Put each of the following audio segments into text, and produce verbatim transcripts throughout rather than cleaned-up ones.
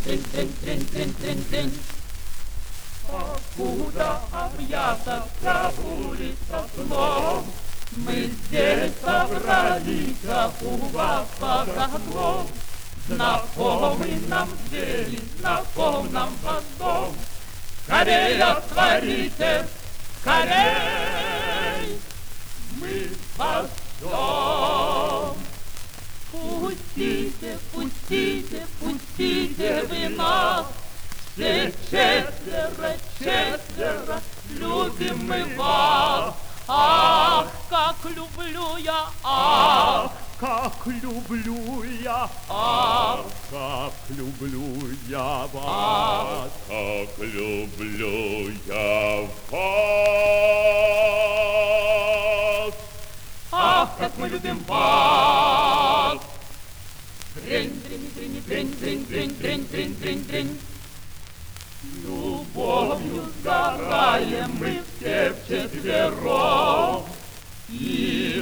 трень-трень-трень-трень-трень-трень. Покуда объята вся улица злом, мы здесь собрались, а у вас под окном. Знакомый нам зелень, знаком нам ваш дом. Скорей отворите, скорей, мы вас ждем. Пустите, пустите, пустите вы нас, все четверо, четверо, любим мы вас. Ах, как люблю я, ах, как люблю я, ах, как люблю я вас, как люблю я вас. Ах, как мы любим вас. Трень, трень, трень, трень, трень, трень, трень, трень, трень, трень. Любовью сгораем мы все вчетвером. И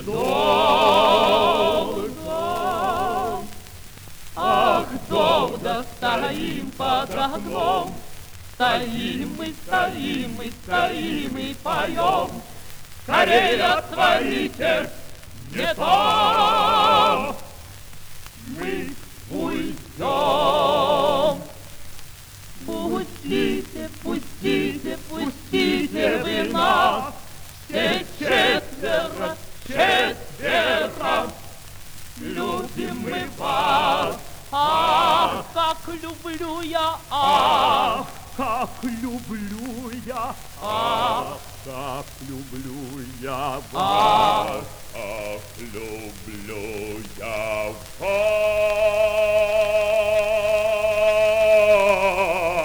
долго, ах, долго стоим под окном. Стоим мы, стоим мы, стоим и поем. Скорее отворите, не то мы уйдем. Пустите, пустите, пустите вы нас, все четверо, четверо, любим мы вас. Ах, как люблю я, ах, как люблю я, ах, как люблю я ах, вас, как люблю я вас.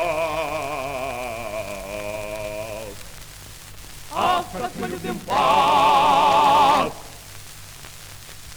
ах, как мы любим вас.